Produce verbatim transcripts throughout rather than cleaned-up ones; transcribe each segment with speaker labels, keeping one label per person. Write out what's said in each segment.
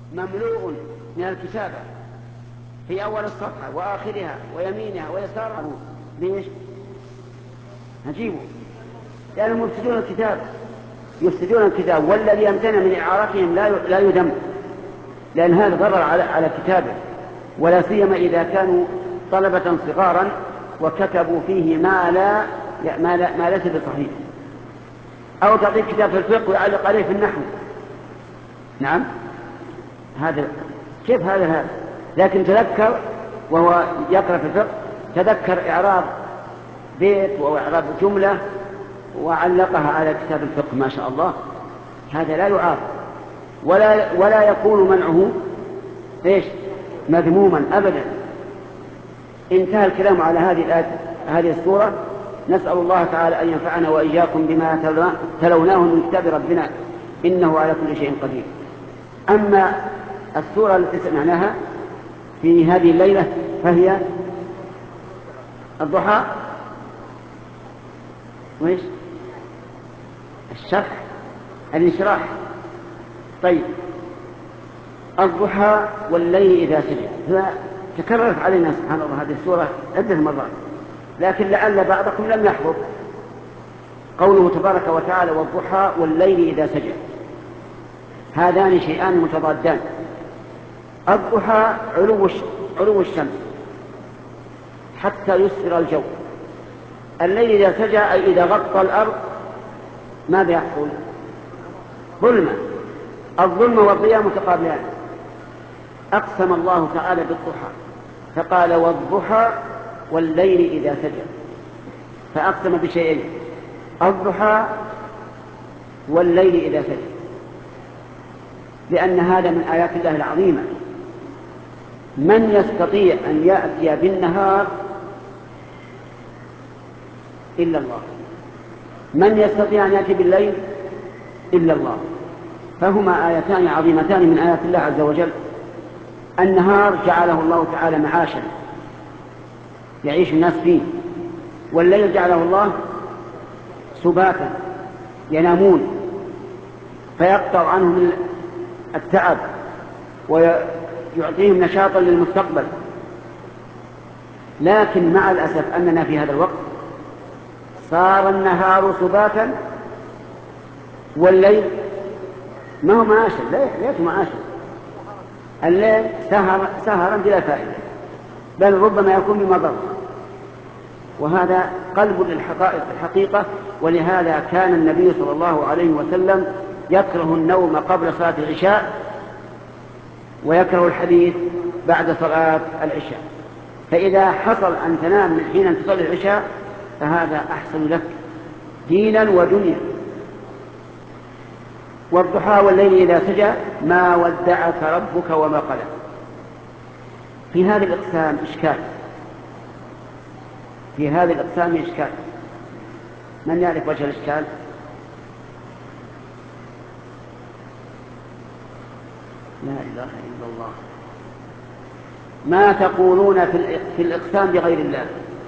Speaker 1: مملوء من الكتابة في أول الصفحة وآخرها ويمينها ويسارها. ليش؟ نجيبه لأنهم يفسدون الكتاب يفسدون الكتاب والذي يمتنع من إعارتهم لا يذم، لأن هذا ضرر على على كتابه، ولا سيما إذا كانوا طلبة صغارا وكتبوا فيه ما لا ما, لا ما ليس بصحيح، أو تعطيه كتاب في الفقه ويعلق عليه في النحو. نعم، هذا كيف هذا هذا لكن تذكر وهو يقرأ في الفقه تذكر إعراب بيت وإعراب جملة وعلقها على كتاب الفقه ما شاء الله، هذا لا يعاب ولا ولا يكون منعه ايش مذموما ابدا. انتهى الكلام على هذه الآية هذه السورة. نسأل الله تعالى أن ينفعنا وإياكم بما تلوناه من كتاب ربنا إنه على كل شيء قدير. أما السورة التي سمعناها في هذه الليلة فهي الضحى وإيش الشرح الانشراح. طيب، الضحى والليل إذا سجى تكررت علينا سبحان الله هذه السورة عدة مرات، لكن لعل بعضكم لم يحفظ قوله تبارك وتعالى والضحى والليل إذا سجى. هذان شيئان متضادان. الضحى علو علو الشمس حتى يسفر الجو. الليل إذا سجى أي إذا غطى الأرض ماذا يحصل؟ ظلمة. الظلم والضياء متقابلان. أقسم الله تعالى بالضحى فقال والضحى والليل إذا سجى، فأقسم بشيئين الضحى والليل إذا سجى، لأن هذا من آيات الله العظيمة. من يستطيع أن يأتي بالنهار إلا الله، من يستطيع أن يأتي بالليل إلا الله، فهما آيتان عظيمتان من آيات الله عز وجل. النهار جعله الله تعالى معاشا يعيش الناس فيه، والليل جعله الله سباتا ينامون فيقطع عنهم التعب ويعطيهم نشاطا للمستقبل. لكن مع الأسف أننا في هذا الوقت صار النهار سباتا والليل ما هو معاشا، ليس معاشا. الليل سهر سهرا بلا فائدة، بل ربما يكون بمضر، وهذا قلب للحقائق الحقيقة. ولهذا كان النبي صلى الله عليه وسلم يكره النوم قبل صلاة العشاء ويكره الحديث بعد صلاة العشاء. فإذا حصل أن تنام من حين أن تصلي العشاء فهذا أحسن لك دينا ودنيا. والضحى والليل إذا سجى ما ودعك ربك وما قلى. في هذا الإقسام إشكال، في هذا الإقسام إشكال. من يعرف وجه الإشكال؟ لا إله إلا الله. ما تقولون في الإقسام بغير الله؟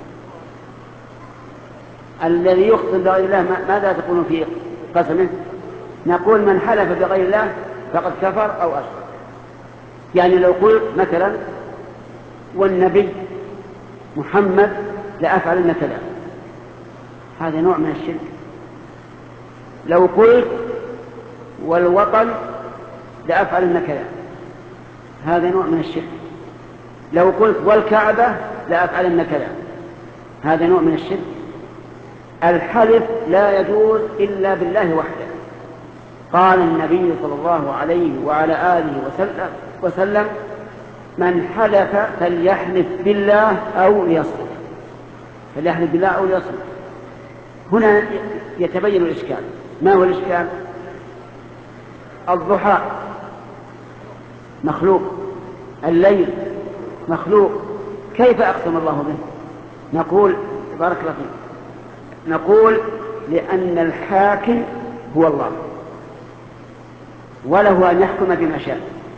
Speaker 1: الذي يقسم بغير الله ماذا تقولون في قسمه؟ نقول من حلف بغير الله فقد كفر أو أشرك. يعني لو قلت مثلا والنبي محمد لأفعلن كذا، هذا نوع من الشرك. لو قلت والوطن لأفعلن كذا، هذا نوع من الشرك. لو قلت والكعبة لأفعلن كذا، هذا نوع من الشرك. الحلف لا يجوز إلا بالله وحده. قال النبي صلى الله عليه وعلى آله وسلم, وسلم من حلف فليحلف بالله أو ليصمت، فليحلف بالله أو ليصمت. هنا يتبين الإشكال. ما هو الإشكال؟ الضحى مخلوق، الليل مخلوق، كيف أقسم الله به؟ نقول بارك الله فيك، نقول لأن الحاكم هو الله وله أن يحكم بما شاء،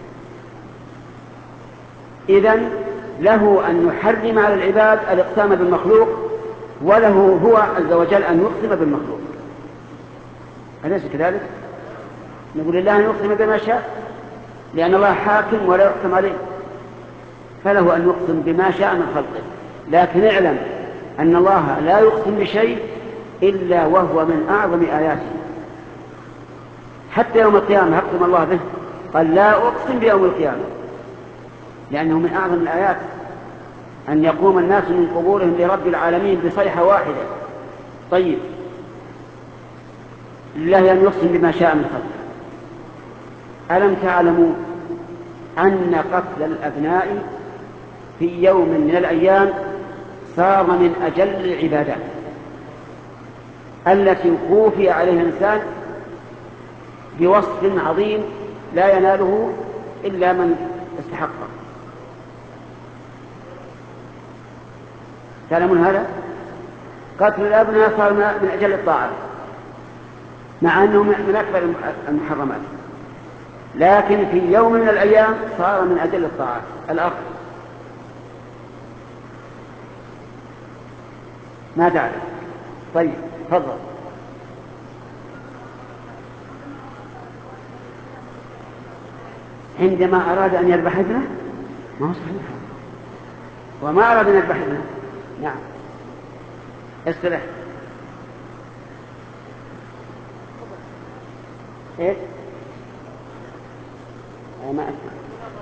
Speaker 1: إذن له أن يحرم على العباد الإقسام بالمخلوق، وله هو عز وجل أن يقسم بالمخلوق. أليس كذلك؟ نقول لله أن يقسم بما شاء لأن الله حاكم ولا يحكم عليه، فله أن يقسم بما شاء من خلقه. لكن اعلم أن الله لا يقسم بشيء إلا وهو من أعظم آياته. حتى يوم القيامة يقسم الله به، قال لا أقسم بيوم القيامة، لأنه من أعظم الآيات أن يقوم الناس من قبورهم لرب العالمين بصيحة واحدة. طيب، لله أن يقسم بما شاء من خلقه. ألم تعلموا أن قتل الأبناء في يوم من الأيام صار من أجل العبادات التي خوفي عليها الإنسان بوصف عظيم لا يناله إلا من استحقه. تعلمون هذا؟ قتل الأبناء صار من أجل الطاعة، مع أنه من أكبر المحرمات، لكن في يوم من الأيام صار من أجل الطاعة. الأخ ما تعرف؟ طيب تفضل. عندما أراد أن يذبح ابنه، ما هو صحيح، وما أراد أن يذبح ابنه. نعم، اصطلح. ايش؟ ما أسمع.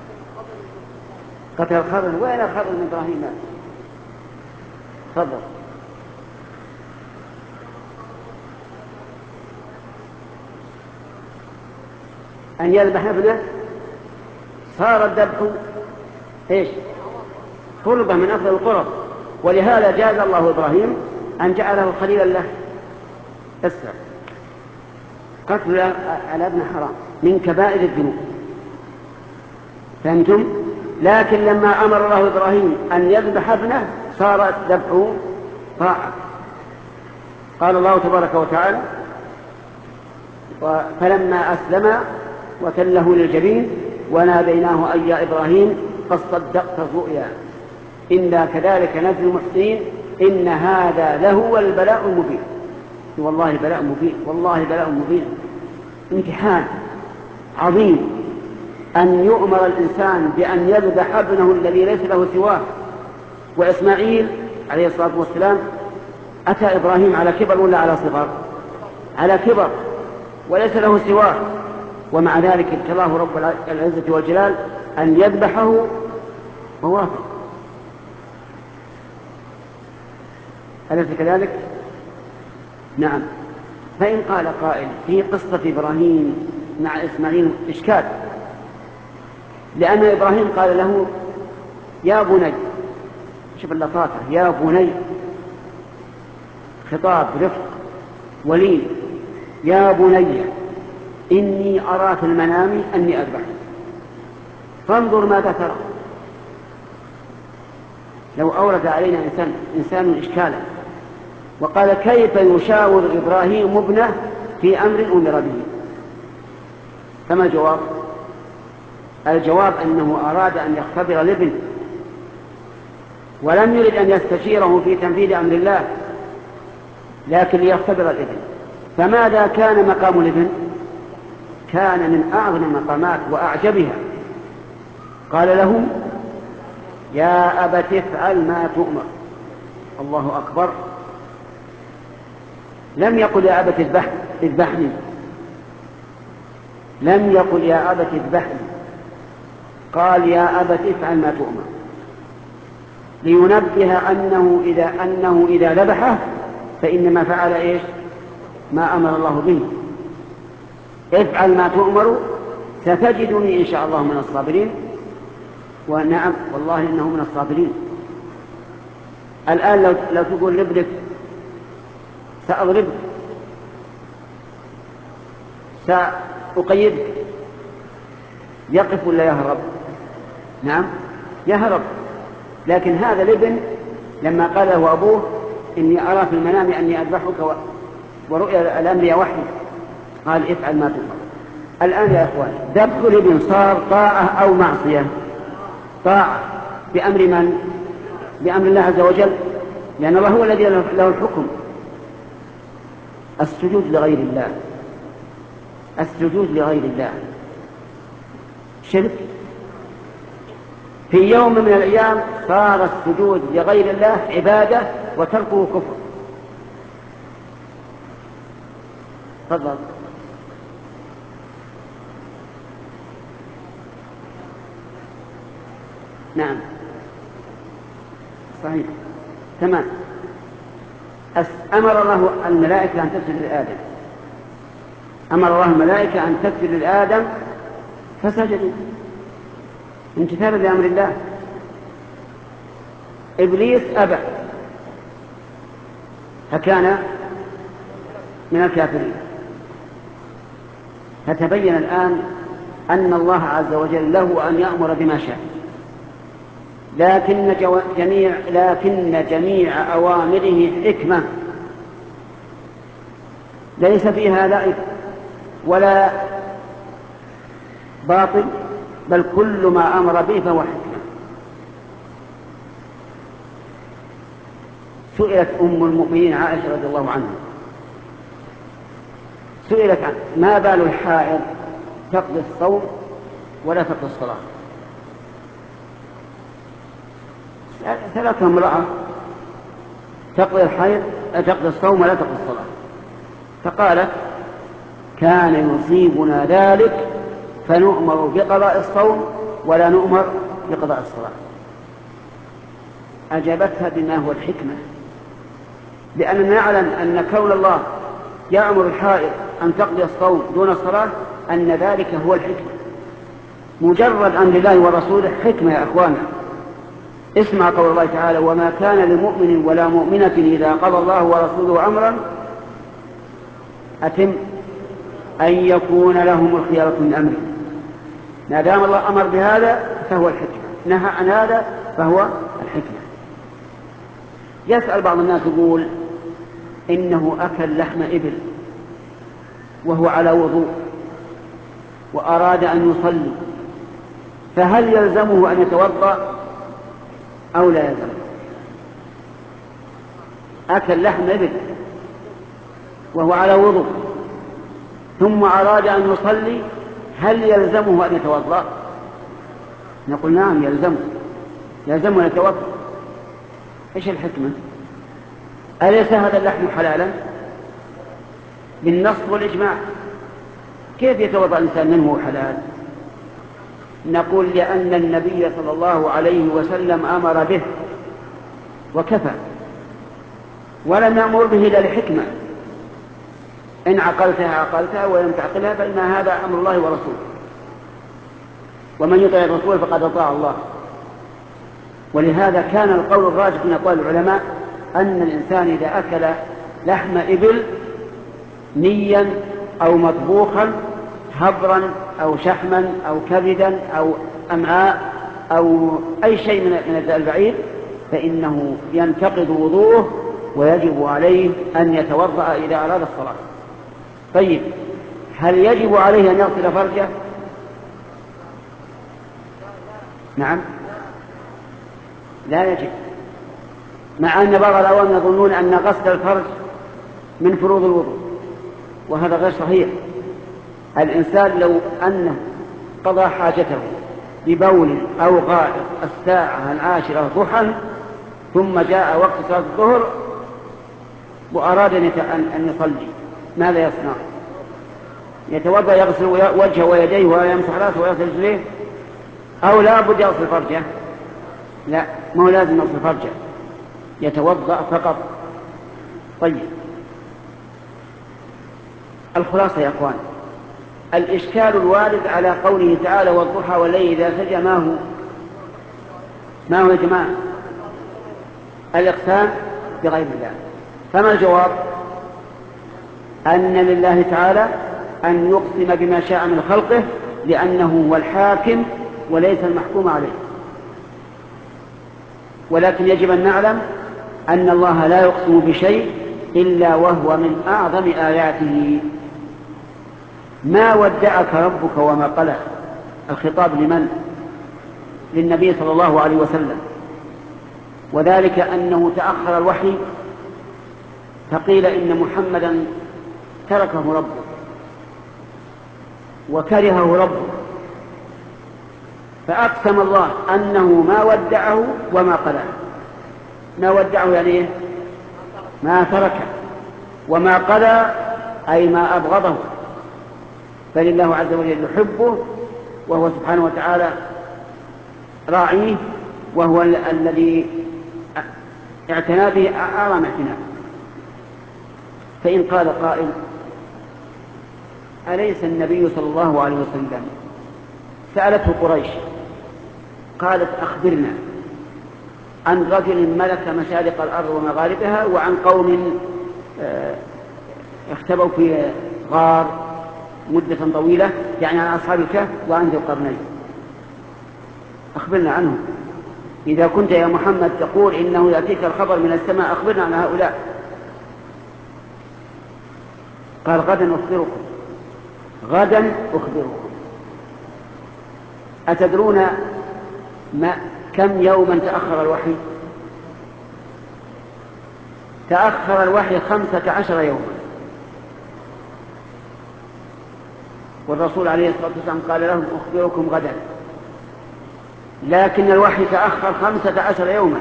Speaker 1: قتل الخضر، وين الخضر من إبراهيم؟ تفضل. أن يذبح ابنه صار الذبح ايش؟ قربة من أفضل القرب، ولهذا جاز الله إبراهيم أن جعله خليلا له. اسرع. قتل الابن حرام من كبائر الذنوب، فهمتم؟ لكن لما أمر الله إبراهيم أن يذبح ابنه صار ذبحه طاعة. قال الله تبارك وتعالى: فلما أسلم وتله للجبين وناديناه أي يا إبراهيم قد صدقت الرؤيا إنا كذلك نجزي المحسنين إن هذا لهو البلاء المبين. والله بلاء مبين، والله بلاء مبين، امتحان عظيم أن يؤمر الإنسان بأن يذبح ابنه الذي ليس له سواه. وإسماعيل عليه الصلاة والسلام أتى إبراهيم على كبر ولا على صغر؟ على كبر، وليس له سواه، ومع ذلك ابتلاه رب العزة والجلال أن يذبحه ووافق. أليس كذلك؟ نعم. فإن قال قائل في قصة إبراهيم مع إسماعيل إشكال، لأن إبراهيم قال له يا بني، شوف اللطافة، يا بني، خطاب رفق ولين، يا بني إني أرى في المنام أني أذبحك فانظر ماذا ترى. لو أورد علينا إنسان, إنسان إشكالا وقال كيف يشاور إبراهيم ابنه في أمر أمر به، فما الجواب؟ الجواب أنه أراد أن يختبر الابن ولم يرد أن يستشيره في تنفيذ أمر الله، لكن ليختبر الابن. فماذا كان مقام الابن؟ كان من أعظم المقامات وأعجبها. قال له يا أبت افعل ما تؤمر. الله أكبر. لم يقل يا أبت اذبحني، لم يقل يا أبت اذبحني، قال يا أبت افعل ما تؤمر، لينبه أنه إذا, أنه إذا ذبحه فإنما فعل إيش؟ ما أمر الله به. افعل ما تؤمر ستجدني إن شاء الله من الصابرين. ونعم والله إنه من الصابرين. الآن لو, لو تقول لابنك سأضربك، سأقيدك، يقف ولا يهرب؟ نعم يهرب. لكن هذا الابن لما قال له أبوه إني أرى في المنام أني أذبحك ورؤيا الأنبياء وحي، قال افعل ما تؤمر. الآن يا أخوان ذبح الابن صار طاعة أو معصية؟ طاعة. بأمر من؟ بأمر الله عز وجل، لأن الله هو الذي له الحكم. السجود لغير الله، السجود لغير الله شرك. في يوم من الأيام صار السجود لغير الله عبادة وتركه كفر. تفضل. نعم صحيح تمام. أمر الله الملائكة أن تسجد لآدم، أمر الله الملائكة أن تسجد لآدم فسجدوا امتثالا لأمر الله. إبليس أبى فكان من الكافرين. فتبين الآن أن الله عز وجل له أن يأمر بما شاء، لكن جميع لكن جميع أوامره حكمة ليس فيها لعب ولا باطل، بل كل ما أمر به فهو حكمة. سئلت أم المؤمنين عائشة رضي الله عنها، سئلت عن ما بال الحائض تقضي الصوم ولا تقضي الصلاة. ثلاثة امرأة تقضي الحيض تقضي الصوم ولا تقضي الصلاة، فقالت كان يصيبنا ذلك فنؤمر بقضاء الصوم ولا نؤمر بقضاء الصلاة. أجابتها بما هو الحكمة، لأننا نعلم أن كون الله يأمر الحائض أن تقضي الصوم دون الصلاة أن ذلك هو الحكمة. مجرد أمر الله ورسوله حكمة يا أخوانا. اسمع قول الله تعالى وما كان لمؤمن ولا مؤمنة إذا قضى الله ورسوله أمرا أتم أن يكون لهم الخيارة من أمره. ما دام الله أمر بهذا فهو الحكمة، نهى عن هذا فهو الحكمة. يسأل بعض الناس يقول إنه أكل لحم إبل وهو على وضوء وأراد أن يصلي، فهل يلزمه أن يتوضأ أو لا يلزمه؟ أكل لحم إبل وهو على وضوء ثم أراد أن يصلي، هل يلزمه أن يتوضأ؟ نقول نعم يلزمه، يلزمه أن يتوضأ. إيش الحكمة؟ أليس هذا اللحم حلالا بالنص والإجماع؟ كيف يتوضأ الإنسان منه حلال؟ نقول لأن النبي صلى الله عليه وسلم أمر به وكفى، ولم يأمر به إلا لحكمة، إن عقلتها عقلتها وإن تعقلها فإن هذا أمر الله ورسوله، ومن يطع الرسول فقد أطاع الله. ولهذا كان القول الراجح من أقوال العلماء أن الإنسان إذا أكل لحم إبل نيا أو مطبوخا هبرا أو شحما أو كبدا أو أمعاء أو أي شيء من البعير فإنه ينتقض وضوءه ويجب عليه أن يتوضأ إذا أراد الصلاة. طيب هل يجب عليه أن يغسل فرجه؟ نعم لا يجب، مع أن بعض العوام يظنون أن غسل الفرج من فروض الوضوء، وهذا غير صحيح. الإنسان لو أنه قضى حاجته ببول أو غائط الساعة العاشرة ضحى ثم جاء وقت صلاة الظهر وأراد أن يصلي، ماذا يصنع؟ يتوضأ يغسل وجهه ويديه ويمسح رأسه ويغسل رجليه، أو لا بد يغسل فرجه؟ لا، ما هو لازم يغسل فرجه، يتوضأ فقط. طيب الخلاصة يا أخوان، الإشكال الوارد على قوله تعالى والضحى والليل إذا سجى ما هو ما هو يا جماعة؟ الإقسام بغير الله. فما الجواب؟ أن لله تعالى أن يقسم بما شاء من خلقه لأنه هو الحاكم وليس المحكوم عليه. ولكن يجب أن نعلم أن الله لا يقسم بشيء إلا وهو من أعظم آياته. ما ودعك ربك وما قلى. الخطاب لمن؟ للنبي صلى الله عليه وسلم، وذلك أنه تأخر الوحي فقيل إن محمدا تركه ربه وكرهه ربه فأقسم الله أنه ما ودعه وما قلعه. ما ودعه يعني إيه؟ ما تركه، وما قلع أي ما أبغضه، بل الله عز وجل يحبه، وهو سبحانه وتعالى راعيه، وهو ال الذي اعتنى به أعظم اعتناء. فإن قال قائل: أليس النبي صلى الله عليه وسلم سألته قريش قالت: أخبرنا عن رجل ملك مشارق الأرض ومغاربها، وعن قوم اختبوا في غار مدة طويلة، يعني عن أصحاب الكهف وعن ذي القرنين، أخبرنا عنهم. إذا كنت يا محمد تقول إنه يأتيك الخبر من السماء، أخبرنا عن هؤلاء. قال: غدا أخبركم، غدا أخبركم. أتدرون ما كم يوما تأخر الوحي؟ تأخر الوحي خمسة عشر يوما، والرسول عليه الصلاة والسلام قال لهم: أخبركم غدا، لكن الوحي تأخر خمسة عشر يوما.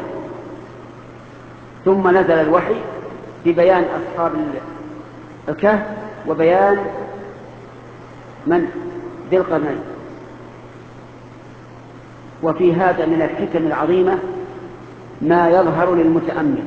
Speaker 1: ثم نزل الوحي ببيان أصحاب الكهف وبيان من؟ ذي القرنين. وفي هذا من الحكم العظيمة ما يظهر للمتأمل.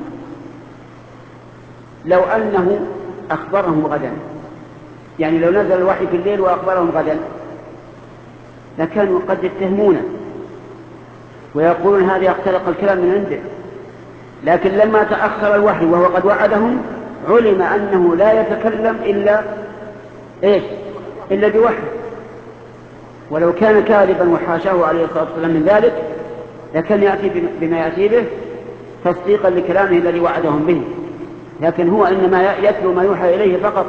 Speaker 1: لو أنه أخبرهم غدا، يعني لو نزل الوحي في الليل وأخبرهم غدا، لكانوا قد يتهمونه ويقولون هذا يختلق الكلام من عنده. لكن لما تأخر الوحي وهو قد وعدهم، علم أنه لا يتكلم إلا إيش؟ إلا بوحي. ولو كان كاذبا وحاشاه عليه الصلاة والسلام من ذلك، لكن يأتي بما يأتي به تصديقا لكلامه الذي وعدهم به، لكن هو إنما يتلو ما يوحى إليه فقط.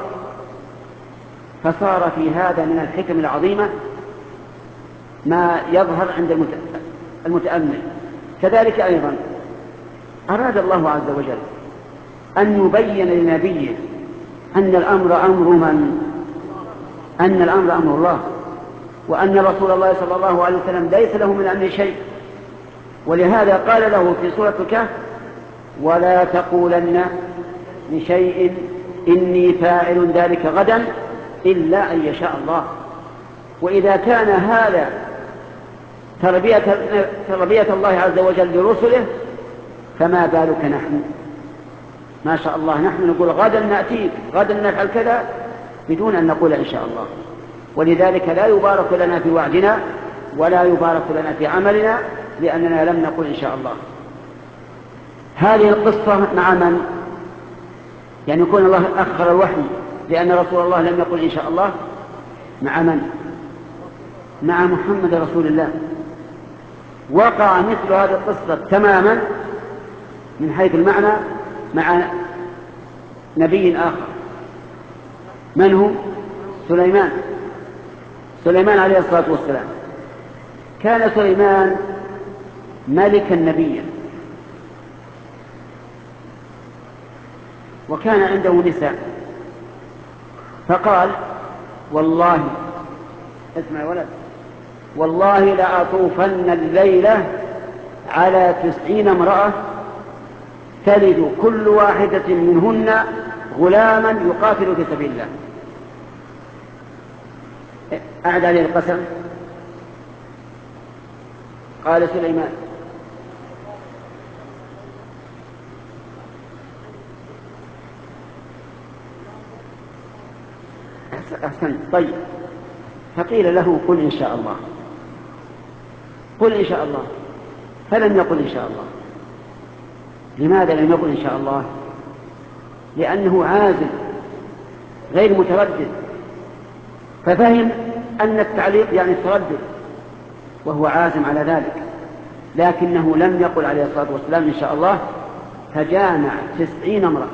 Speaker 1: فصار في هذا من الحكم العظيمة ما يظهر عند المتأمل. كذلك أيضا أراد الله عز وجل أن يبين لنبيه أن الأمر أمر من؟ أن الأمر أمر الله، وأن رسول الله صلى الله عليه وسلم ليس له من أمر شيء. ولهذا قال له في سورة الكهف: ولا تقولن لشيء إني فاعل ذلك غدا إلا أن يشاء الله. وإذا كان هذا تربية, تربية الله عز وجل لرسله، فما بالك نحن؟ ما شاء الله نحن نقول غدا نأتيك، غدا نفعل كذا، بدون أن نقول إن شاء الله. ولذلك لا يبارك لنا في وعدنا ولا يبارك لنا في عملنا، لأننا لم نقل إن شاء الله. هذه القصة مع من؟ يعني يكون الله أخر الوحي لأن رسول الله لم يقل إن شاء الله. مع من؟ مع محمد رسول الله. وقع مثل هذه القصة تماما من حيث المعنى مع نبي آخر. من هو؟ سليمان. سليمان عليه الصلاة والسلام. كان سليمان ملكا نبيا، وكان عنده نساء، فقال: والله اسمع يا ولد، والله لأطوفن الليلة على تسعين امرأة تلد كل واحدة منهن غلاما يقاتل في سبيل الله. أعد عليه القسم. قال سليمان: أحسن. طيب، فقيل له: قل إن شاء الله، قل إن شاء الله، فلم يقل إن شاء الله. لماذا لم يقل إن شاء الله؟ لأنه عازم غير متردد، ففهم أن التعليق يعني التردد، وهو عازم على ذلك، لكنه لم يقل عليه الصلاة والسلام إن شاء الله. فجامع تسعين امرأة.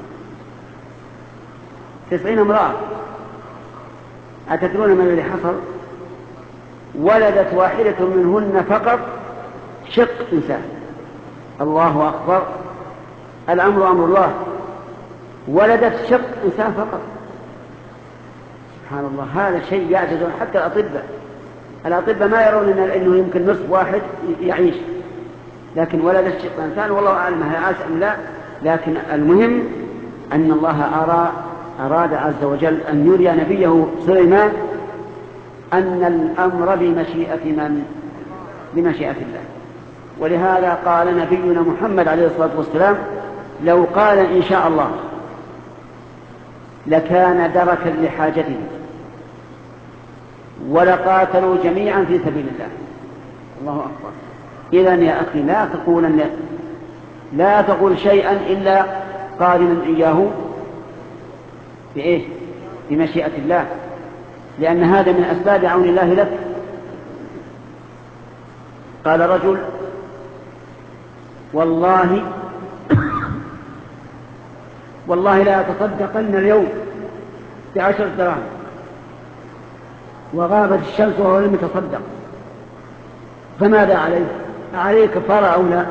Speaker 1: تسعين امرأة. أتدرون من الذي حصل؟ ولدت واحدة منهن فقط شق إنسان. الله أكبر، الأمر أمر الله. ولدت شق إنسان فقط. سبحان الله، هذا شيء يعجز حتى الأطباء الأطباء ما يرون أنه يمكن نصف واحد يعيش، لكن ولد الشيطان والله أعلم هل عاش أم لا. لكن المهم أن الله أرى أراد عز وجل أن يري نبيه سليمان أن الأمر بمشيئة من؟ بمشيئة الله. ولهذا قال نبينا محمد عليه الصلاة والسلام لو قال إن شاء الله لكان دركا لحاجته ولقاتلوا جميعا في سبيل الله. الله أكبر. إذن يا أخي لا تقول لا تقول شيئا إلا قارنا إياه بإيش؟ بمشيئة الله، لأن هذا من أسباب عون الله لك. قال رجل والله والله لا أتصدقن اليوم بعشر دراهم وغابت الشمس وهو لم يتصدق، فماذا عليه؟ عليه كفارة أو لا؟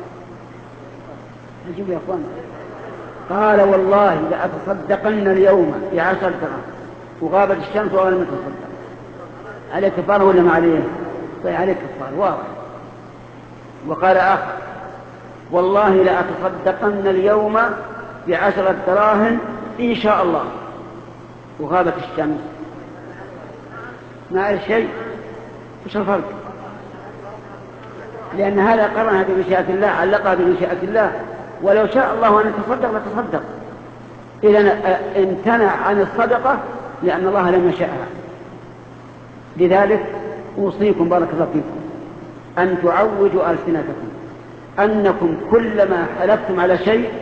Speaker 1: أجيب يا أخوان. قال والله لأتصدقن اليوم بعشر دراهم وغابت الشمس وهو لم يتصدق، عليه كفارة ولا ما عليه؟ طيب عليه كفارة واضح. وقال آخر والله لأتصدقن اليوم بعشرة دراهم إن شاء الله وغابت الشمس، ما عليه شيء. وش الفرق؟ لأن هذا قرنها بمشيئة الله، علقها بمشيئة الله، ولو شاء الله أن يتصدق لتصدق. إذن امتنع عن الصدقة لأن الله لم يشاءها. لذلك أوصيكم بارك الله فيكم أن تعودوا ألسنتكم أنكم كلما حلفتم على شيء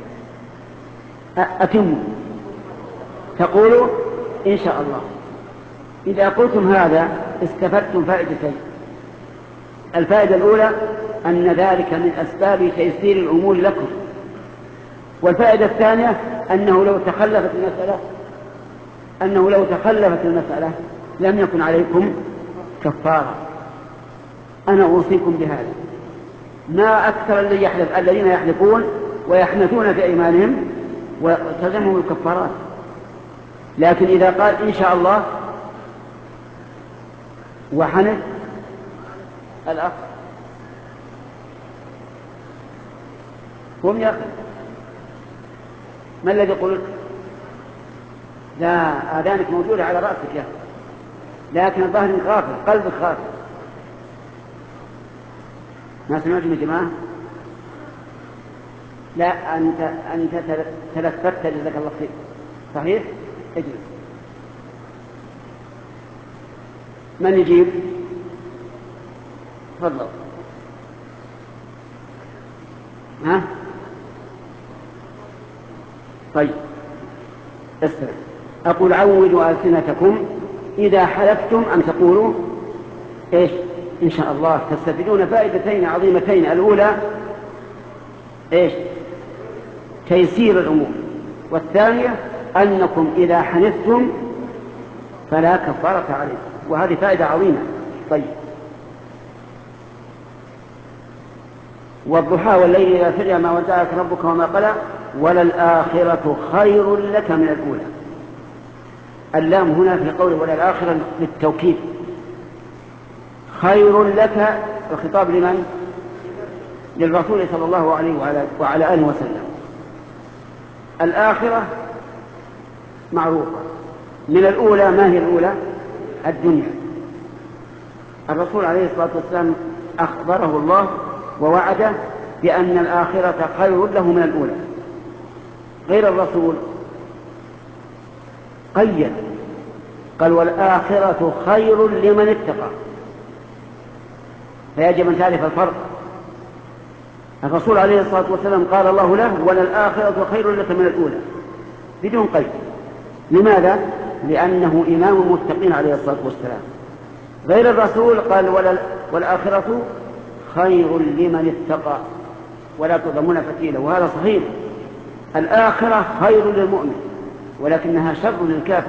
Speaker 1: أتموا، تقولوا إن شاء الله. إذا قلتم هذا استفدتم فائدتين. الفائدة الأولى أن ذلك من أسباب تيسير الأمور لكم، والفائدة الثانية أنه لو تخلفت المسألة أنه لو تخلفت المسألة لم يكن عليكم كفارة. أنا أوصيكم بهذا. ما أكثر الذين يحلف الذين يحلفون ويحنثون في أيمانهم وتلزمهم الكفارات، لكن إذا قال إن شاء الله وحنث الأخ هم يأخذ. ما الذي قلت؟ لا، آذانك موجودة على رأسك يا أخي، لكن الظاهر غافل، قلبك غافل. ما سمعتم يا جماعة؟ لا، أنت أنت تلفت جزاك الله خير. صحيح؟ اجلس. من يجيب؟ تفضل. ها؟ طيب استمع. أقول عودوا ألسنتكم إذا حلفتم أن تقولوا إيش؟ إن شاء الله. تستفيدون فائدتين عظيمتين. الأولى إيش؟ تيسير الأمور، والثانية أنكم إذا حنثتم فلا كفارة عليكم، وهذه فائدة عظيمة. طيب والضحى والليل إذا سجى ما ودعك ربك وما قلى وللآخرة خير لك من الأولى. اللام هنا في قوله وللآخرة للتوكيد. خير لك الخطاب لمن؟ للرسول صلى الله عليه وعلى آله وسلم. الآخرة معروفة، من الأولى ما هي الأولى؟ الدنيا. الرسول عليه الصلاة والسلام أخبره الله ووعده بأن الآخرة خير له من الأولى. غير الرسول قيد قال والآخرة خير لمن اتقى، فيجب أن تعرف الفرق. الرسول عليه الصلاة والسلام قال الله له وللآخرة خير لك من الأولى بدون قيد. لماذا؟ لأنه إمام المتقين عليه الصلاة والسلام. غير الرسول قال والآخرة خير لمن اتقى ولا تظلمون فتيلا، وهذا صحيح. الآخرة خير للمؤمن ولكنها شر للكافر.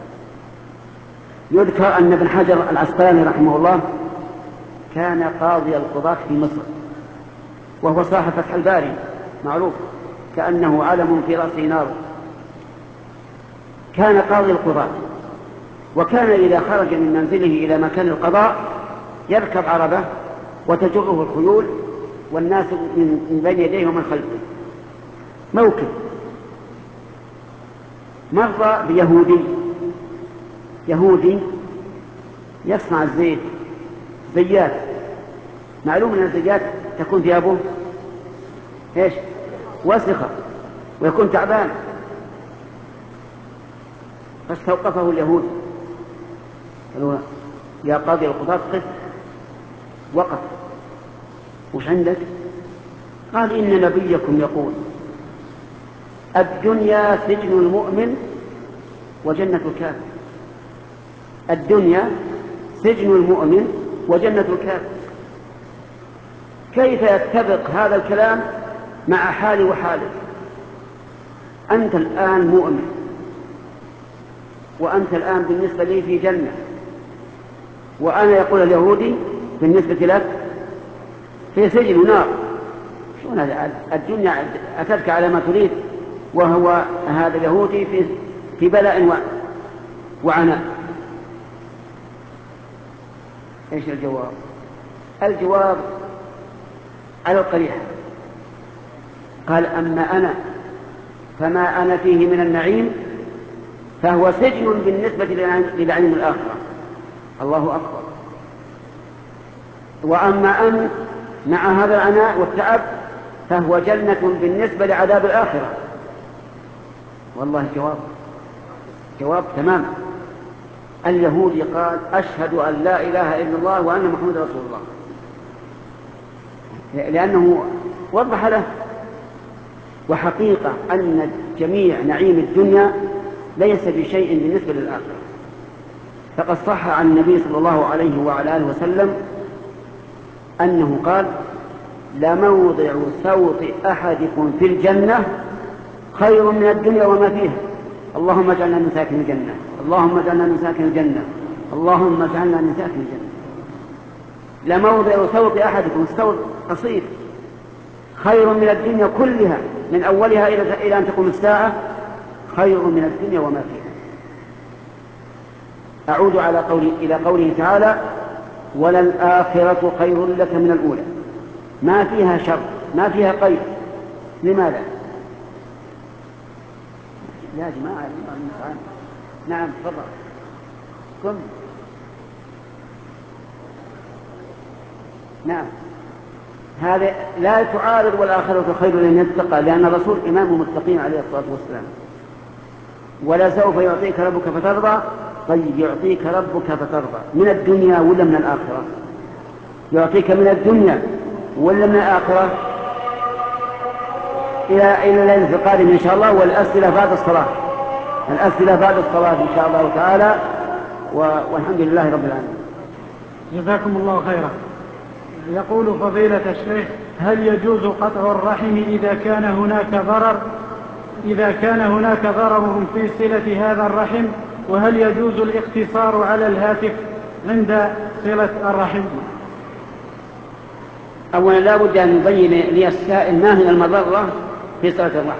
Speaker 1: يذكر أن ابن حجر العسقلاني رحمه الله كان قاضي القضاة في مصر، وهو صاحب فتح الباري معروف كأنه علم في رأسه نار. كان قاضي القضاة وكان إذا خرج من منزله إلى مكان القضاء يركب عربة وتجره الخيول والناس من بين يديه ومن خلفه موكب. مر بيهودي يهودي يصنع الزيت، زيات. معلوم أن الزيات تكون ثيابه ايش؟ وسخة ويكون تعبان. فاستوقفه اليهود قالوا يا قاضي القضاة قف. وقف. وش عندك؟ قال إن نبيكم يقول الدنيا سجن المؤمن وجنة الكافر. الدنيا سجن المؤمن وجنة الكافر. كيف يتفق هذا الكلام مع حالي وحالك؟ أنت الآن مؤمن، وأنت الآن بالنسبة لي في جنة، وأنا يقول اليهودي بالنسبة لك في سجن ونار. شلون هذا؟ الدنيا أتتك على ما تريد، وهو هذا اليهودي في في بلاء وعناء. ايش الجواب؟ الجواب على القريحة. قال أما أنا فما أنا فيه من النعيم فهو سجن بالنسبة لنعيم الآخرة. الله أكبر. وأما أنت مع هذا العناء والتعب فهو جنة بالنسبة لعذاب الآخرة. والله جواب جواب تمام. اليهودي قال أشهد أن لا إله إلا الله وأن محمد رسول الله، لأنه وضح له وحقيقة أن جميع نعيم الدنيا ليس بشيء بالنسبة للآخرة. فقد صح عن النبي صلى الله عليه وعلى آله وسلم أنه قال لموضع سوط أحدكم في الجنة خير من الدنيا وما فيها. اللهم اجعلنا من ساكن الجنة، اللهم اجعلنا من ساكن الجنة، اللهم اجعلنا من ساكن الجنة. لموضع سوط أحدكم، السوط قصير، خير من الدنيا كلها من أولها إلى أن تقوم الساعة، خير من الدنيا وما فيها. أعود على قولي إلى قوله تعالى وللآخرة خير لك من الأولى. ما فيها شر، ما فيها قيد. لماذا؟ يا جماعة المستعان. نعم تفضل. كم نعم هذا لا تعارض والآخرة خير لمن اتقى، لأن الرسول إمام المتقين عليه الصلاة والسلام. ولا سوف يعطيك ربك فترضى. طيب يعطيك ربك فترضى من الدنيا ولا من الآخرة؟ يعطيك من الدنيا ولا من الآخرة؟ إلى إلى الليلة القادمة إن شاء الله. والأسئلة بعد الصلاة، الأسئلة بعد الصلاة إن شاء الله تعالى. والحمد لله رب العالمين.
Speaker 2: جزاكم الله خيرا. يقول فضيلة الشيخ هل يجوز قطع الرحم إذا كان هناك ضرر إذا كان هناك ضرر في صلة هذا الرحم؟ وهل يجوز الاقتصار على الهاتف عند صلة الرحم؟
Speaker 1: أولا لا بد أن نبين للسائل ما هي المضرة في صلة الرحم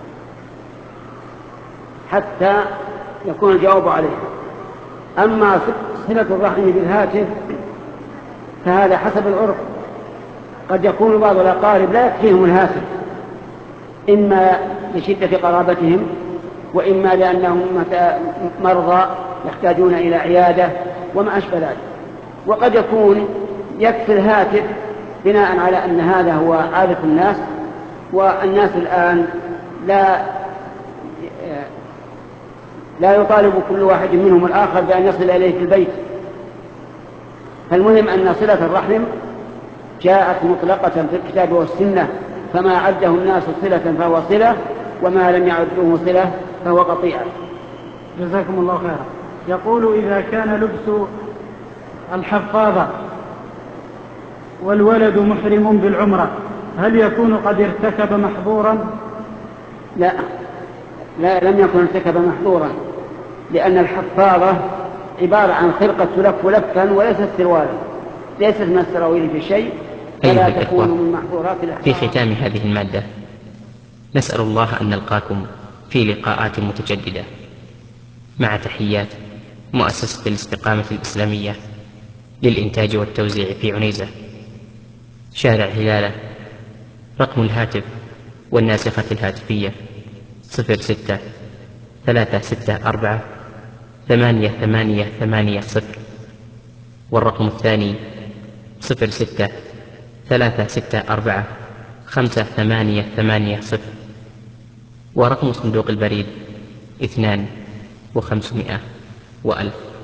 Speaker 1: حتى يكون الجواب عليه. أما صلة الرحم بالهاتف فهذا حسب العرف. قد يكون بعض الأقارب لا يكفيهم الهاتف، إما لشدة قرابتهم، وإما لأنهم مرضى يحتاجون إلى عيادة وما أشبه ذلك. وقد يكون يكفي الهاتف بناء على أن هذا هو عادة الناس، والناس الآن لا لا يطالب كل واحد منهم الآخر بأن يصل إليه في البيت. فالمهم أن صلة الرحم جاءت مطلقة في الكتاب والسنة، فما عده الناس صلة فهو صلة، وما لم يعدوه صلة فهو قطيعة.
Speaker 2: جزاكم الله خيرا. يقول إذا كان لبس الحفاظة والولد محرم بالعمرة هل يكون قد ارتكب محظورا؟
Speaker 1: لا لا لم يكن ارتكب محظورا، لأن الحفاظة عبارة عن خرقة تلف لفا وليست سروالا، ليست من السراويل في شيء، فلا تكون من محظورات الإحرام.
Speaker 3: في ختام هذه المادة نسأل الله أن نلقاكم في لقاءات متجددة، مع تحيات مؤسسة الاستقامة الإسلامية للإنتاج والتوزيع في عنيزة، شارع هلالة. رقم الهاتف والناسخة الهاتفية صفر ستة ثلاثة ستة أربعة ثمانية ثمانية ثمانية صفر، والرقم الثاني صفر ستة ثلاثة ستة أربعة خمسة ثمانية ثمانية صفر، ورقم صندوق البريد اثنان وخمسمائة وألف.